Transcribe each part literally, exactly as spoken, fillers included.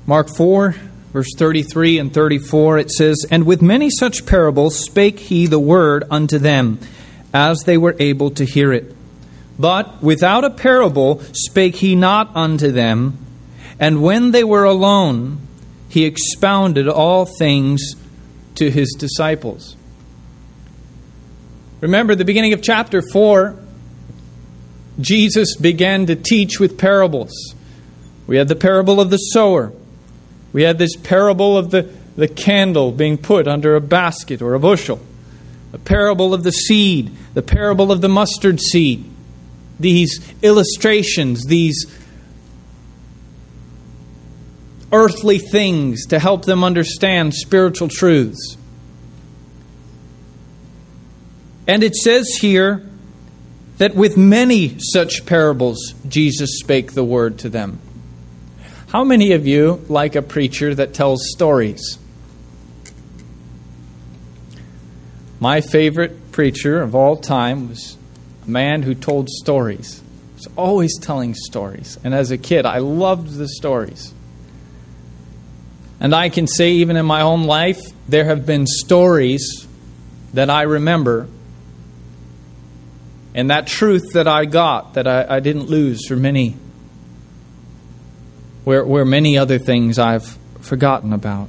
Mark four, verse thirty-three and thirty-four, it says, "And with many such parables spake he the word unto them, as they were able to hear it. But without a parable spake he not unto them, and when they were alone, he expounded all things to his disciples." Remember, the beginning of chapter four, Jesus began to teach with parables. We had the parable of the sower. We had this parable of the, the candle being put under a basket or a bushel. The parable of the seed. The parable of the mustard seed. These illustrations, these earthly things to help them understand spiritual truths. And it says here that with many such parables, Jesus spake the word to them. How many of you like a preacher that tells stories? My favorite preacher of all time was a man who told stories. He was always telling stories. And as a kid, I loved the stories. And I can say, even in my own life, there have been stories that I remember, and that truth that I got, that I, I didn't lose for many, where, where many other things I've forgotten about.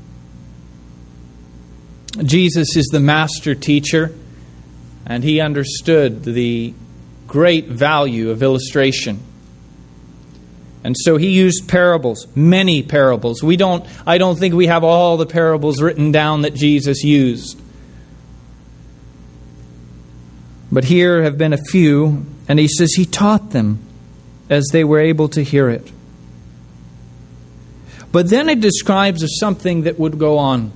Jesus is the master teacher, and he understood the great value of illustration. And so he used parables, many parables. We don't, I don't think we have all the parables written down that Jesus used. But here have been a few, and he says he taught them as they were able to hear it. But then it describes of something that would go on.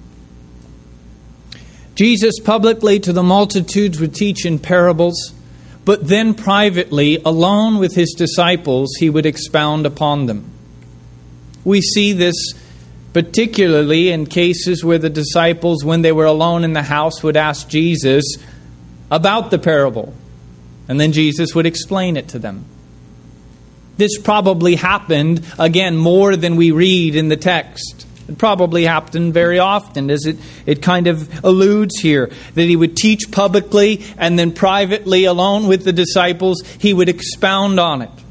Jesus publicly to the multitudes would teach in parables, but then privately, alone with his disciples, he would expound upon them. We see this particularly in cases where the disciples, when they were alone in the house, would ask Jesus about the parable, and then Jesus would explain it to them. This probably happened, again, more than we read in the text. It probably happened very often, as it, it kind of alludes here, that he would teach publicly and then privately, alone with the disciples, he would expound on it.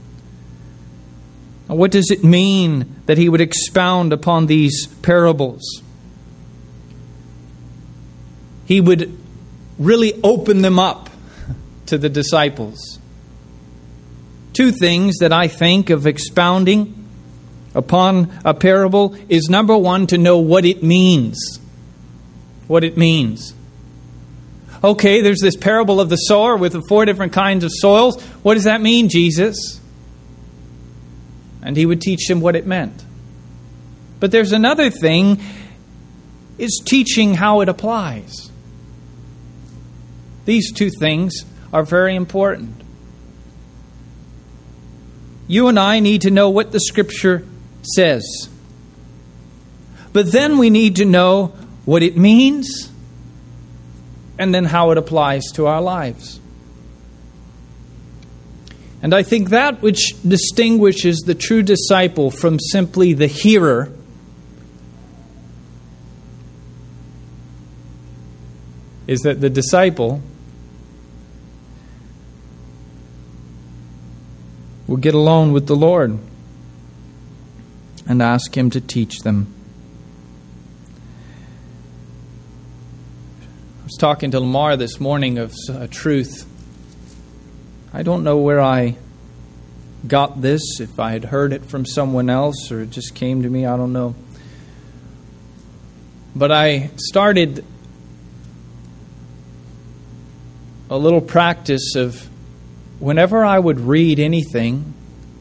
Now, what does it mean that he would expound upon these parables? He would really open them up to the disciples. Two things that I think of expounding upon a parable is, number one, to know what it means. What it means. Okay, there's this parable of the sower with the four different kinds of soils. What does that mean, Jesus? And he would teach them what it meant. But there's another thing, is teaching how it applies. These two things are very important. You and I need to know what the Scripture says. But then we need to know what it means and then how it applies to our lives. And I think that which distinguishes the true disciple from simply the hearer is that the disciple will get alone with the Lord and ask Him to teach them. I was talking to Lamar this morning of a truth. I don't know where I got this, if I had heard it from someone else or it just came to me, I don't know. But I started a little practice of whenever I would read anything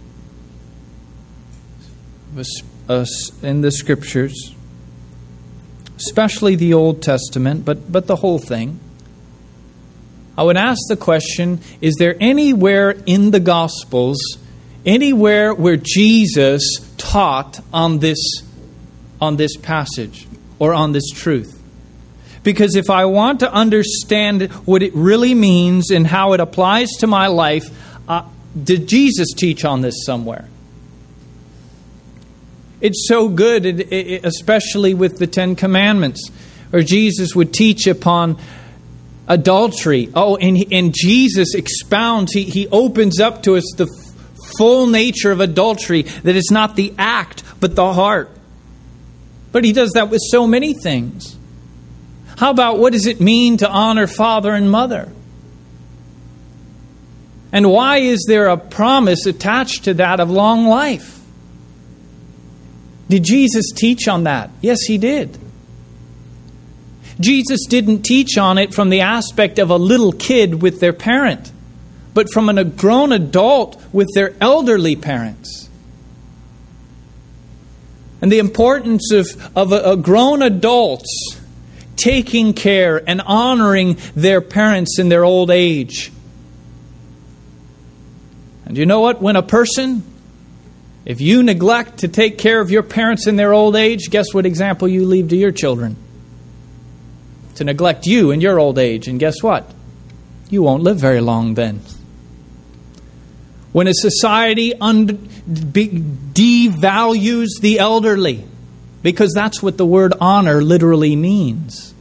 in the Scriptures, especially the Old Testament, but, but the whole thing, I would ask the question, is there anywhere in the Gospels, anywhere where Jesus taught on this, on this passage or on this truth? Because if I want to understand what it really means and how it applies to my life, uh, did Jesus teach on this somewhere? It's so good, especially with the Ten Commandments, where Jesus would teach upon adultery. Oh, and, and Jesus expounds, he, he opens up to us the full nature of adultery, that it's not the act, but the heart. But he does that with so many things. How about what does it mean to honor father and mother? And why is there a promise attached to that of long life? Did Jesus teach on that? Yes, He did. Jesus didn't teach on it from the aspect of a little kid with their parent, but from a grown adult with their elderly parents. And the importance of, of a, a grown adults taking care and honoring their parents in their old age. And you know what? When a person, if you neglect to take care of your parents in their old age, guess what example you leave to your children? To neglect you in your old age. And guess what? You won't live very long then. When a society un- be- devalues the elderly, because that's what the word honor literally means.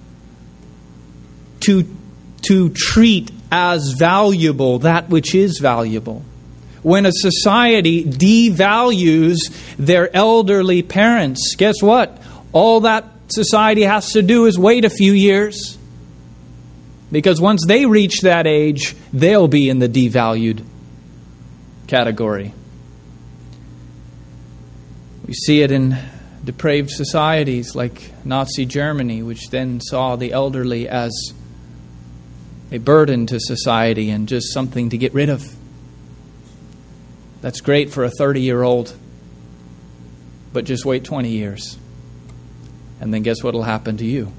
To, to treat as valuable that which is valuable. When a society devalues their elderly parents, guess what? All that society has to do is wait a few years. Because once they reach that age, they'll be in the devalued category. We see it in depraved societies like Nazi Germany, which then saw the elderly as a burden to society and just something to get rid of. That's great for a thirty-year-old, but just wait twenty years. And then guess what will happen to you?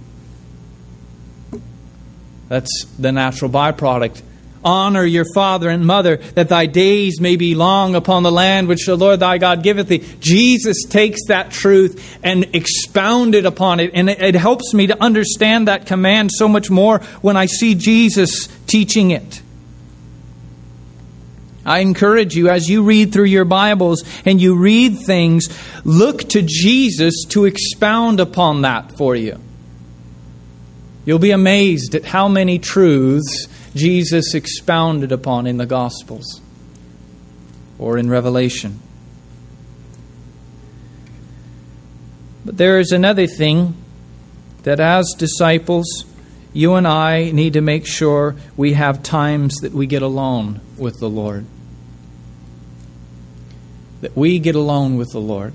That's the natural byproduct. Honor your father and mother, that thy days may be long upon the land which the Lord thy God giveth thee. Jesus takes that truth and expounded upon it. And it helps me to understand that command so much more when I see Jesus teaching it. I encourage you, as you read through your Bibles and you read things, look to Jesus to expound upon that for you. You'll be amazed at how many truths Jesus expounded upon in the Gospels or in Revelation. But there is another thing that as disciples, you and I need to make sure we have times that we get alone with the Lord. That we get alone with the Lord.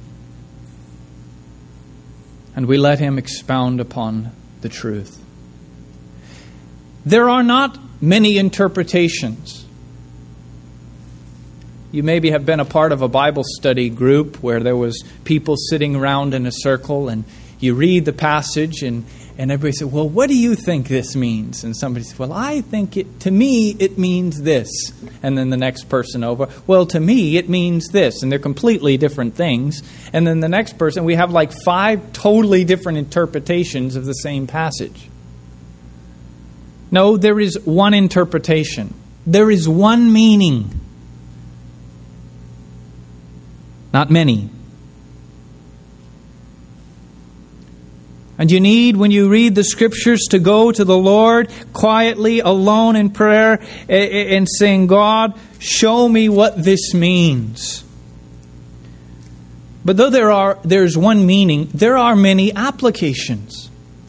And we let Him expound upon the truth. There are not many interpretations. You maybe have been a part of a Bible study group where there was people sitting around in a circle and you read the passage and, and everybody said, well, what do you think this means? And somebody said, well, I think it, to me, it means this. And then the next person over, well, to me, it means this. And they're completely different things. And then the next person, we have like five totally different interpretations of the same passage. No, there is one interpretation. There is one meaning. Not many. And you need, when you read the Scriptures, to go to the Lord quietly, alone in prayer, and saying, God, show me what this means. But though there are there's one meaning, there are many applications.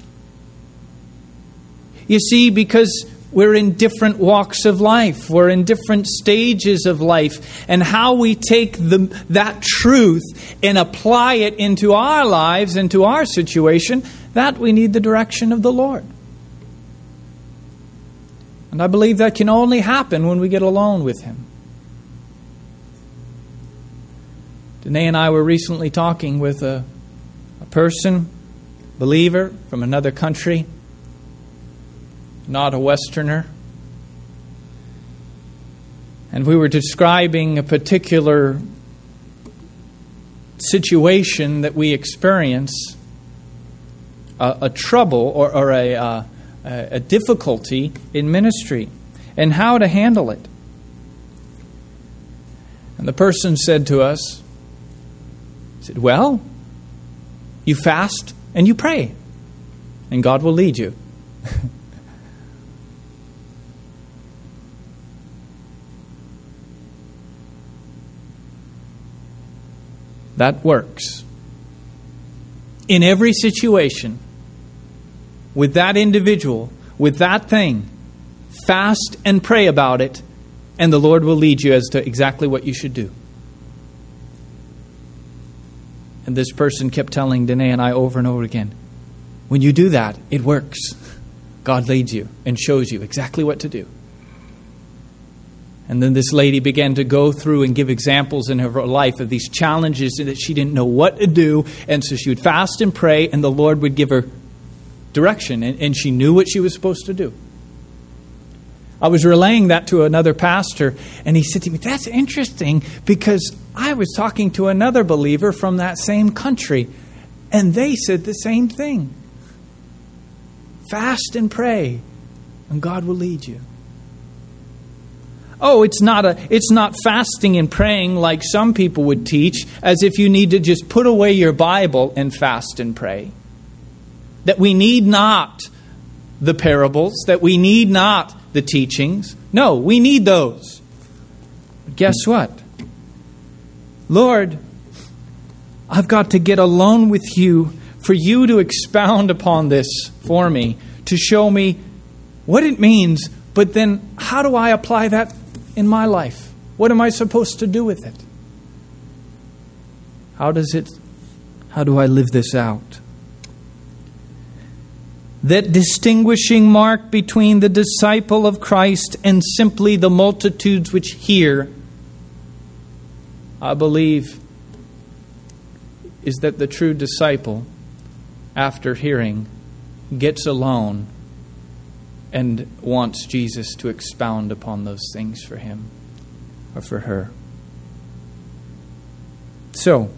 You see, because we're in different walks of life. We're in different stages of life. And how we take the, that truth and apply it into our lives, into our situation, that we need the direction of the Lord. And I believe that can only happen when we get alone with Him. Danae and I were recently talking with a, a person, believer from another country, not a Westerner. And we were describing a particular situation that we experience, a, a trouble or, or a, a, a difficulty in ministry, and how to handle it. And the person said to us, said, well, you fast and you pray, and God will lead you. That works. In every situation, with that individual, with that thing, fast and pray about it, and the Lord will lead you as to exactly what you should do. And this person kept telling Danae and I over and over again, when you do that, it works. God leads you and shows you exactly what to do. And then this lady began to go through and give examples in her life of these challenges that she didn't know what to do. And so she would fast and pray, and the Lord would give her direction. And, and she knew what she was supposed to do. I was relaying that to another pastor, and he said to me, that's interesting, because I was talking to another believer from that same country, and they said the same thing. Fast and pray, and God will lead you. Oh, it's not a it's not fasting and praying like some people would teach, as if you need to just put away your Bible and fast and pray. That we need not the parables, that we need not the teachings. No, we need those. But guess what? Lord, I've got to get alone with you for you to expound upon this for me, to show me what it means, but then how do I apply that in my life? What am I supposed to do with it? How does it, how do I live this out? That distinguishing mark between the disciple of Christ and simply the multitudes which hear, I believe, is that the true disciple, after hearing, gets alone and wants Jesus to expound upon those things for him or for her. So,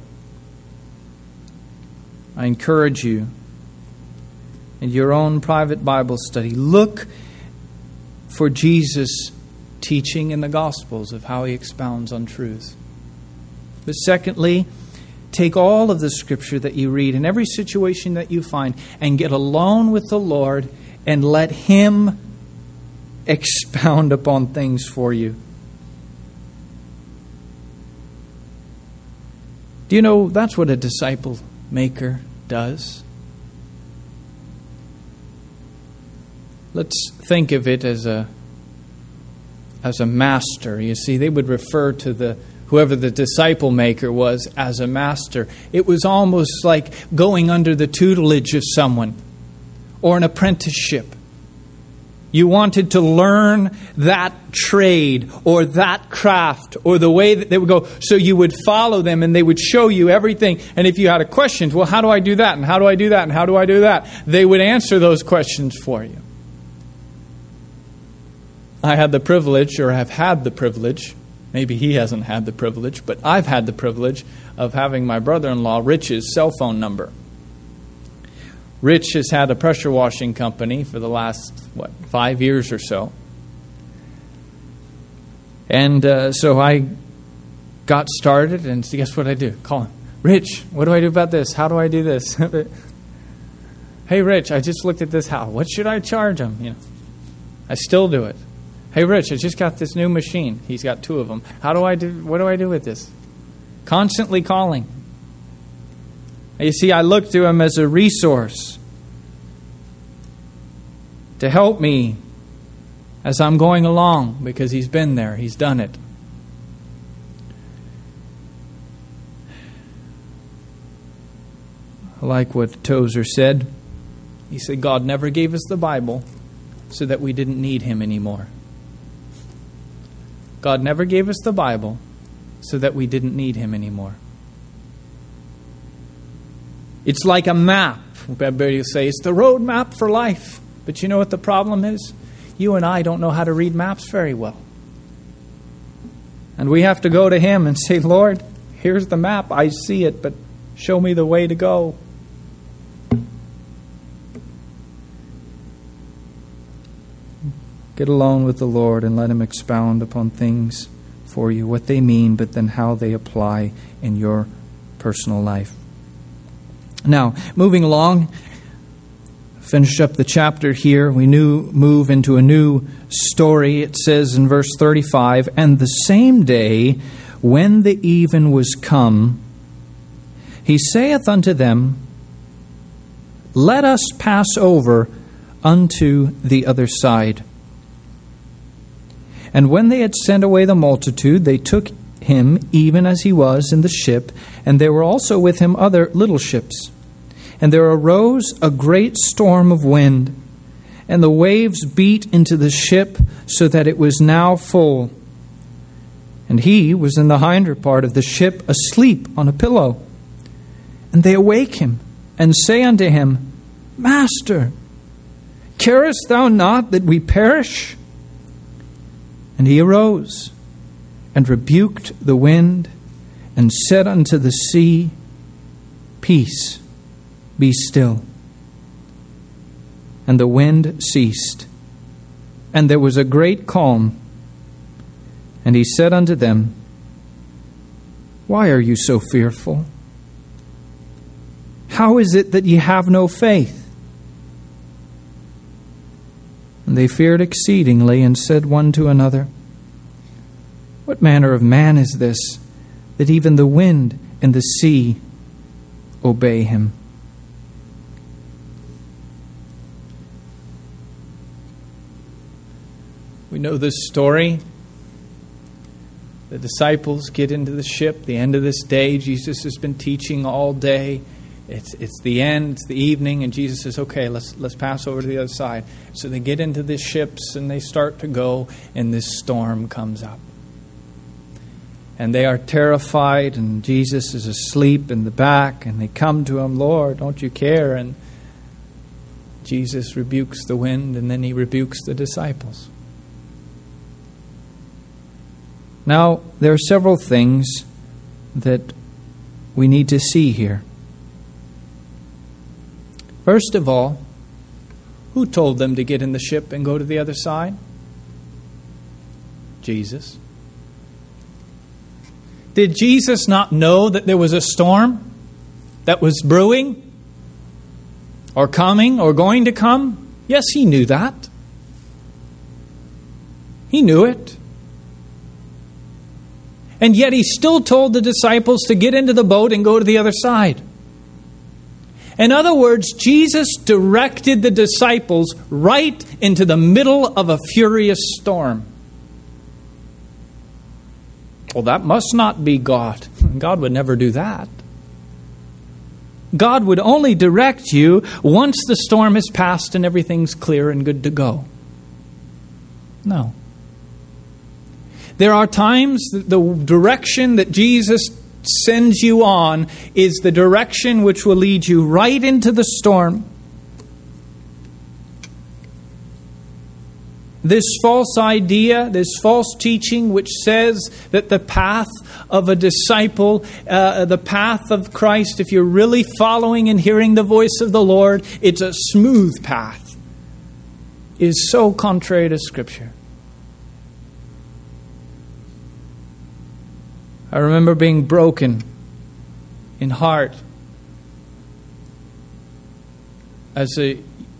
I encourage you, in your own private Bible study, look for Jesus' teaching in the Gospels of how he expounds on truth. But secondly, take all of the Scripture that you read in every situation that you find and get alone with the Lord and let him expound upon things for you. Do you know that's what a disciple maker does? Let's think of it as a as a master. You see, they would refer to the whoever the disciple maker was as a master. It was almost like going under the tutelage of someone or an apprenticeship. You wanted to learn that trade or that craft or the way that they would go. So you would follow them and they would show you everything. And if you had a question, well, how do I do that? And how do I do that? And how do I do that? They would answer those questions for you. I had the privilege, or have had the privilege, maybe he hasn't had the privilege, but I've had the privilege of having my brother-in-law, Rich's cell phone number. Rich has had a pressure washing company for the last, what, five years or so. And uh, so I got started, and guess what I do? Call him. Rich, what do I do about this? How do I do this? Hey, Rich, I just looked at this house. What should I charge him? You know, I still do it. Hey, Rich, I just got this new machine. He's got two of them. How do I do? What do I do with this? Constantly calling. You see, I look to him as a resource to help me as I'm going along, because he's been there. He's done it. I like what Tozer said. He said, God never gave us the Bible so that we didn't need him anymore. God never gave us the Bible so that we didn't need him anymore. It's like a map. Everybody will say, it's the road map for life. But you know what the problem is? You and I don't know how to read maps very well. And we have to go to him and say, Lord, here's the map. I see it, but show me the way to go. Get alone with the Lord and let him expound upon things for you, what they mean, but then how they apply in your personal life. Now, moving along, finish up the chapter here. We new, move into a new story. It says in verse thirty-five, "And the same day, when the even was come, he saith unto them, Let us pass over unto the other side. And when they had sent away the multitude, they took him even as he was in the ship, and there were also with him other little ships. And there arose a great storm of wind, and the waves beat into the ship, so that it was now full. And he was in the hinder part of the ship, asleep on a pillow. And they awake him, and say unto him, Master, carest thou not that we perish? And he arose, and rebuked the wind, and said unto the sea, Peace, be still. And the wind ceased, and there was a great calm. And he said unto them, Why are you so fearful? How is it that ye have no faith? And they feared exceedingly, and said one to another, What manner of man is this, that even the wind and the sea obey him? We know this story. The disciples get into the ship, the end of this day. Jesus has been teaching all day. It's it's the end, it's the evening, and Jesus says, okay, let's let's pass over to the other side. So they get into the ships and they start to go, and this storm comes up. And they are terrified, and Jesus is asleep in the back, and they come to him, Lord, don't you care? And Jesus rebukes the wind, and then he rebukes the disciples. Now, there are several things that we need to see here. First of all, who told them to get in the ship and go to the other side? Jesus. Did Jesus not know that there was a storm that was brewing or coming or going to come? Yes, he knew that. He knew it. And yet he still told the disciples to get into the boat and go to the other side. In other words, Jesus directed the disciples right into the middle of a furious storm. Well, that must not be God. God would never do that. God would only direct you once the storm has passed and everything's clear and good to go. No. There are times that the direction that Jesus sends you on is the direction which will lead you right into the storm. This false idea, this false teaching which says that the path of a disciple, uh, the path of Christ, if you're really following and hearing the voice of the Lord, it's a smooth path, is so contrary to Scripture. I remember being broken in heart as a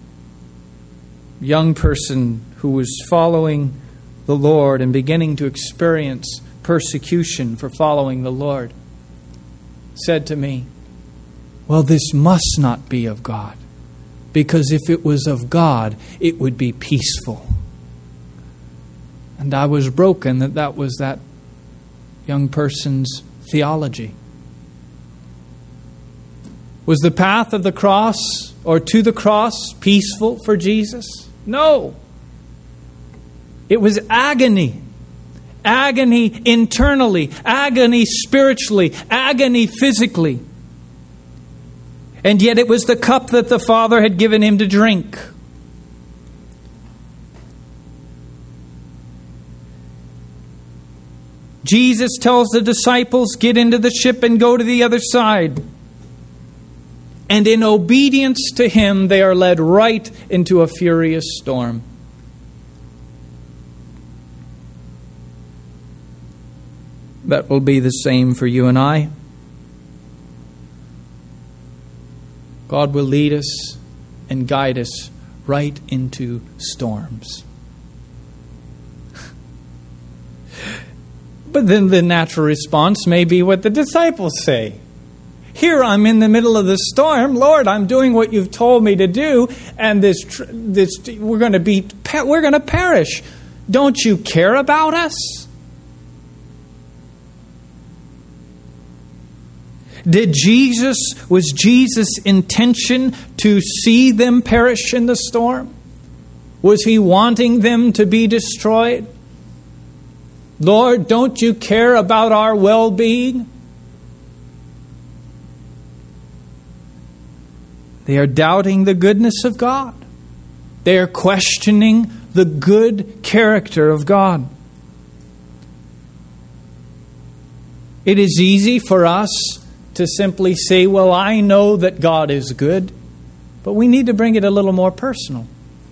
young person who was following the Lord and beginning to experience persecution for following the Lord, said to me, well, this must not be of God, because if it was of God, it would be peaceful. And I was broken that that was that young person's theology. Was the path of the cross or to the cross peaceful for Jesus? No. It was agony. Agony internally, agony spiritually, agony physically. And yet it was the cup that the Father had given him to drink. Jesus tells the disciples, get into the ship and go to the other side. And in obedience to him, they are led right into a furious storm. That will be the same for you and I. God will lead us and guide us right into storms. But then the natural response may be what the disciples say. Here I'm in the middle of the storm. Lord, I'm doing what you've told me to do, and this this we're going to be we're going to perish. Don't you care about us? Did Jesus was Jesus' intention to see them perish in the storm? Was he wanting them to be destroyed? Lord, don't you care about our well-being? They are doubting the goodness of God. They are questioning the good character of God. It is easy for us to simply say, well, I know that God is good, but we need to bring it a little more personal.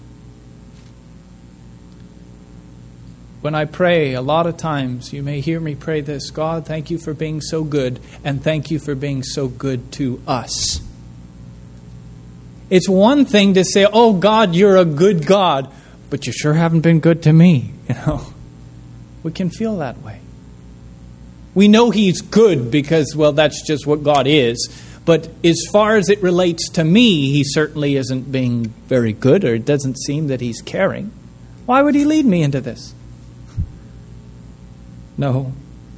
When I pray, a lot of times you may hear me pray this: God, thank you for being so good, and thank you for being so good to us. It's one thing to say, oh God, you're a good God, but you sure haven't been good to me. You know, we can feel that way. We know He's good because, well, that's just what God is. But as far as it relates to me, He certainly isn't being very good, or it doesn't seem that He's caring. Why would He lead me into this? No.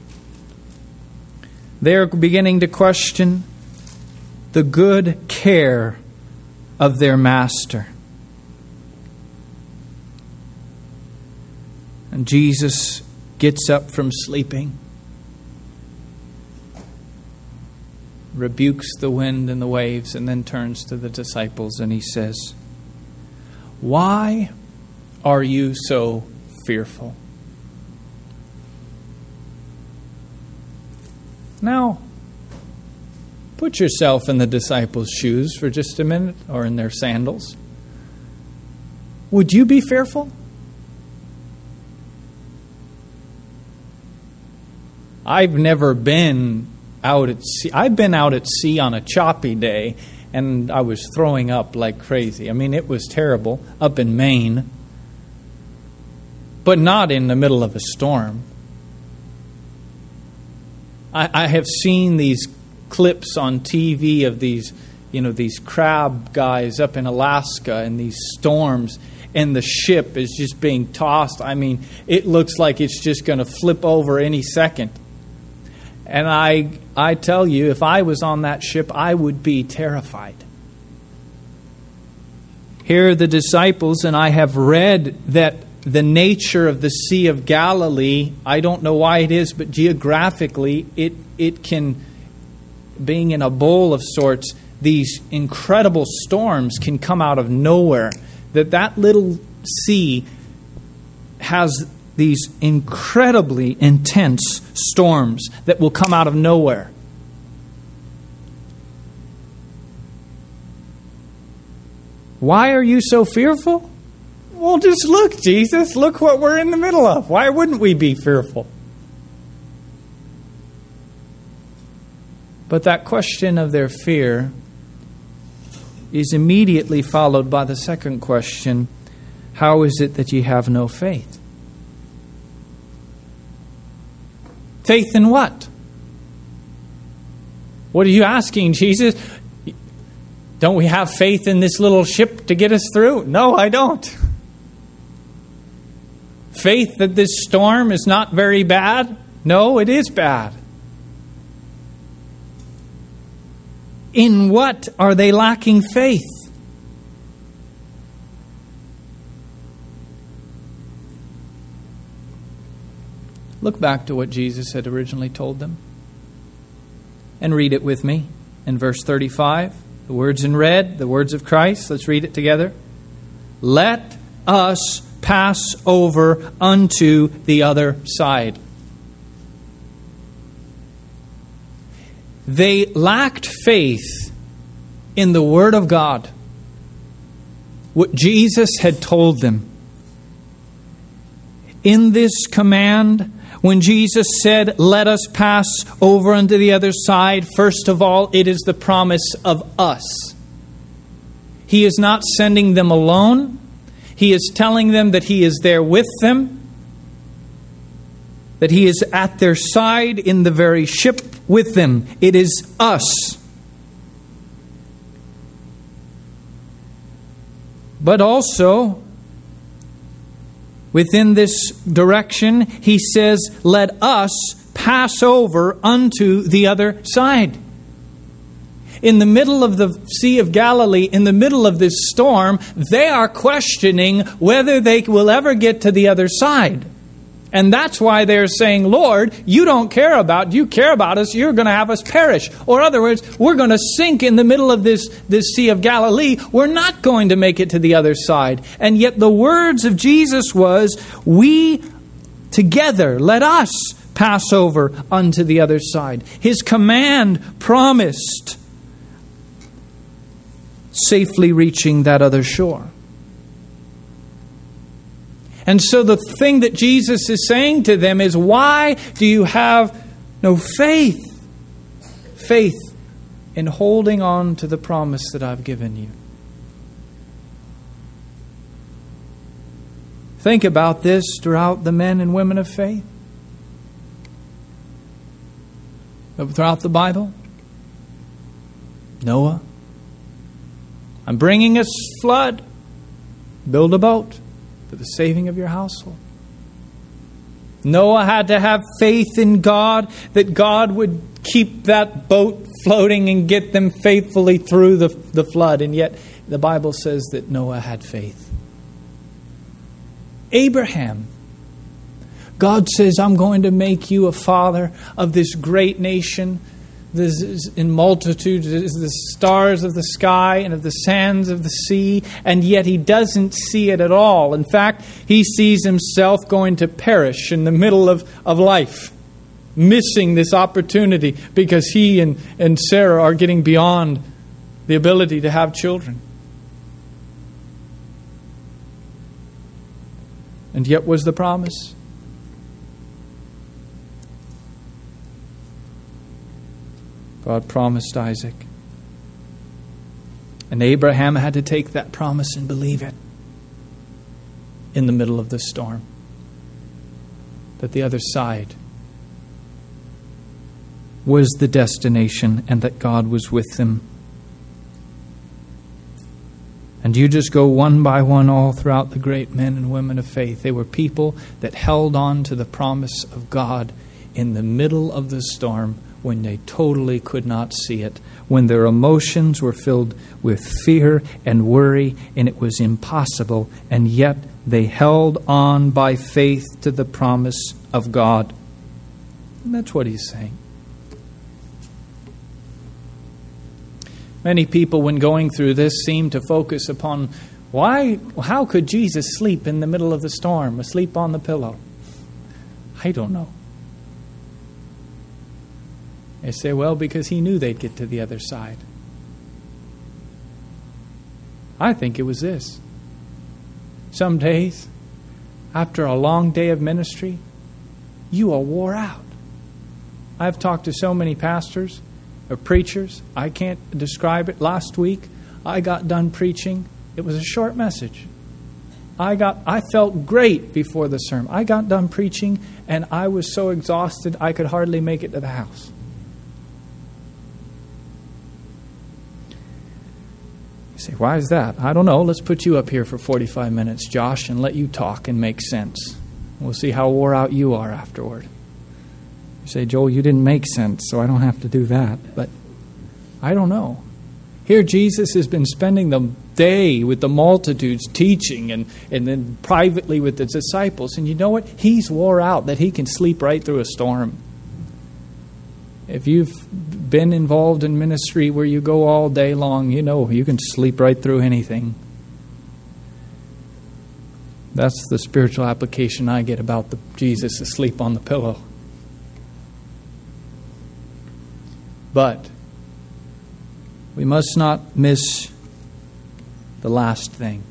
They're beginning to question the good care of their master. And Jesus gets up from sleeping, rebukes the wind and the waves, and then turns to the disciples and He says, "Why are you so fearful?" Now, put yourself in the disciples' shoes for just a minute, or in their sandals. Would you be fearful? I've never been out at sea. I've been out at sea on a choppy day, and I was throwing up like crazy. I mean, it was terrible up in Maine, but not in the middle of a storm. I, I have seen these clips on T V of these, you know, these crab guys up in Alaska in these storms, and the ship is just being tossed. I mean, it looks like it's just going to flip over any second. And I, I tell you, if I was on that ship, I would be terrified. Here are the disciples, and I have read that the nature of the Sea of Galilee, I don't know why it is, but geographically, it it can, being in a bowl of sorts, these incredible storms can come out of nowhere. That that little sea has these incredibly intense storms that will come out of nowhere. Why are you so fearful? Well, just look, Jesus. Look what we're in the middle of. Why wouldn't we be fearful? But that question of their fear is immediately followed by the second question: how is it that ye have no faith? Faith in what? What are you asking, Jesus? Don't we have faith in this little ship to get us through? No, I don't. Faith that this storm is not very bad? No, it is bad. In what are they lacking faith? Look back to what Jesus had originally told them and read it with me in verse thirty-five. The words in red, the words of Christ. Let's read it together. Let us pass over unto the other side. They lacked faith in the Word of God, what Jesus had told them. In this command, when Jesus said, let us pass over unto the other side, first of all, it is the promise of us. He is not sending them alone. He is telling them that He is there with them, that He is at their side in the very ship with them. It is us. But also, within this direction, He says, let us pass over unto the other side. In the middle of the Sea of Galilee, in the middle of this storm, they are questioning whether they will ever get to the other side. And that's why they're saying, Lord, you don't care about, you care about us, you're going to have us perish. Or in other words, we're going to sink in the middle of this, this Sea of Galilee. We're not going to make it to the other side. And yet the words of Jesus was, we together, let us pass over unto the other side. His command promised safely reaching that other shore. And so the thing that Jesus is saying to them is, why do you have no faith? Faith in holding on to the promise that I've given you. Think about this throughout the men and women of faith. Throughout the Bible. Noah. I'm bringing a flood. Build a boat for the saving of your household. Noah had to have faith in God that God would keep that boat floating and get them faithfully through the, the flood. And yet the Bible says that Noah had faith. Abraham. God says, I'm going to make you a father of this great nation. This is in multitudes, the stars of the sky and of the sands of the sea, and yet he doesn't see it at all. In fact, he sees himself going to perish in the middle of, of life, missing this opportunity because he and, and Sarah are getting beyond the ability to have children. And yet was the promise. God promised Isaac. And Abraham had to take that promise and believe it in the middle of the storm. That the other side was the destination and that God was with them. And you just go one by one all throughout the great men and women of faith. They were people that held on to the promise of God in the middle of the storm, when they totally could not see it, when their emotions were filled with fear and worry, and it was impossible, and yet they held on by faith to the promise of God. And that's what he's saying. Many people, when going through this, seem to focus upon why, how could Jesus sleep in the middle of the storm, asleep on the pillow? I don't know. They say, well, because he knew they'd get to the other side. I think it was this. Some days, after a long day of ministry, you are wore out. I've talked to so many pastors or preachers. I can't describe it. Last week, I got done preaching. It was a short message. I got. I felt great before the sermon. I got done preaching, and I was so exhausted I could hardly make it to the house. Say, why is that? I don't know. Let's put you up here for forty-five minutes, Josh, and let you talk and make sense. We'll see how wore out you are afterward. You say, Joel, you didn't make sense, so I don't have to do that. But I don't know. Here Jesus has been spending the day with the multitudes teaching and, and then privately with the disciples. And you know what? He's wore out that he can sleep right through a storm. If you've been involved in ministry where you go all day long, you know you can sleep right through anything. That's the spiritual application I get about the Jesus asleep on the pillow. But we must not miss the last thing.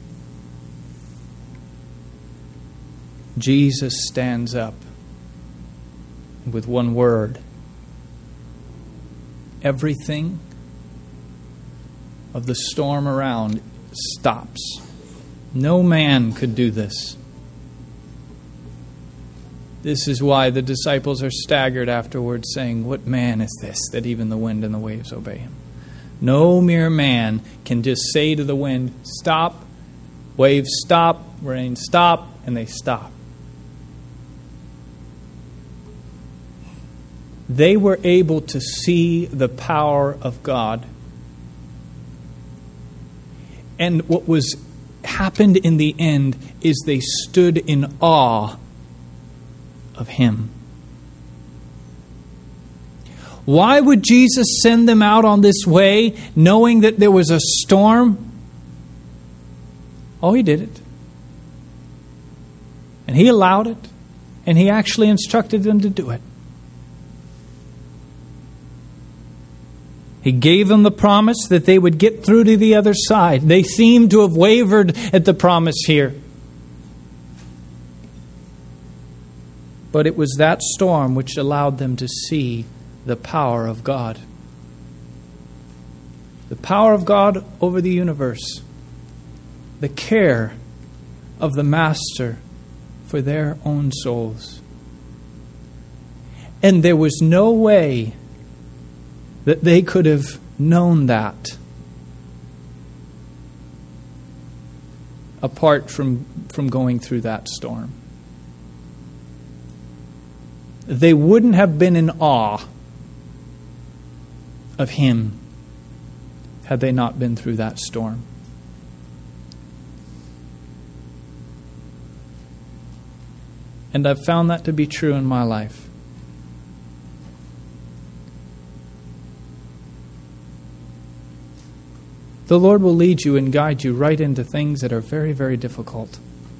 Jesus stands up with one word. Everything of the storm around stops. No man could do this. This is why the disciples are staggered afterwards, saying, "What man is this that even the wind and the waves obey him?" No mere man can just say to the wind, "Stop," waves stop, rain stop, and they stop. They were able to see the power of God. And what was happened in the end is they stood in awe of Him. Why would Jesus send them out on this way knowing that there was a storm? Oh, He did it. And He allowed it. And He actually instructed them to do it. He gave them the promise that they would get through to the other side. They seem to have wavered at the promise here. But it was that storm which allowed them to see the power of God. The power of God over the universe. The care of the Master for their own souls. And there was no way that they could have known that apart from, from going through that storm. They wouldn't have been in awe of Him had they not been through that storm. And I've found that to be true in my life. The Lord will lead you and guide you right into things that are very, very difficult.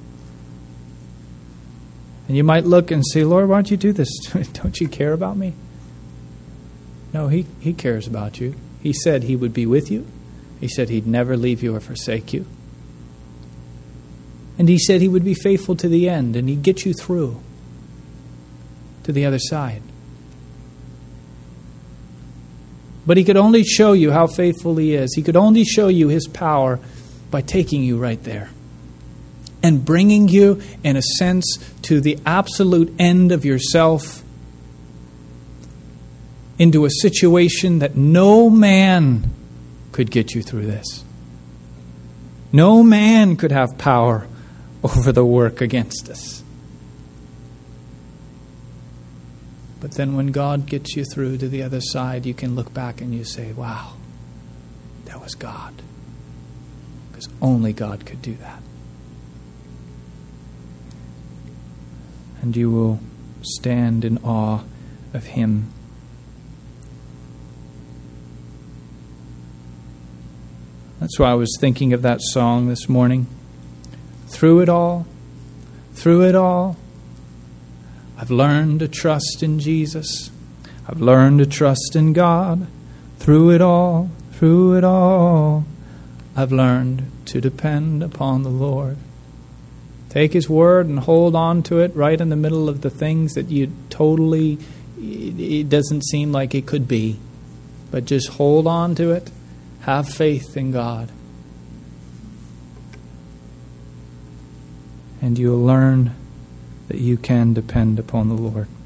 And you might look and say, "Lord, why don't you do this? Don't you care about me?" No, he, he cares about you. He said He would be with you. He said He'd never leave you or forsake you. And He said He would be faithful to the end, and He'd get you through to the other side. But He could only show you how faithful He is. He could only show you His power by taking you right there and bringing you, in a sense, to the absolute end of yourself, into a situation that no man could get you through this. No man could have power over the work against us. But then when God gets you through to the other side, you can look back and you say, "Wow, that was God." Because only God could do that. And you will stand in awe of Him. That's why I was thinking of that song this morning. Through it all, through it all, I've learned to trust in Jesus. I've learned to trust in God. Through it all, through it all, I've learned to depend upon the Lord. Take His word and hold on to it right in the middle of the things that you totally, it doesn't seem like it could be. But just hold on to it. Have faith in God. And you'll learn that you can depend upon the Lord.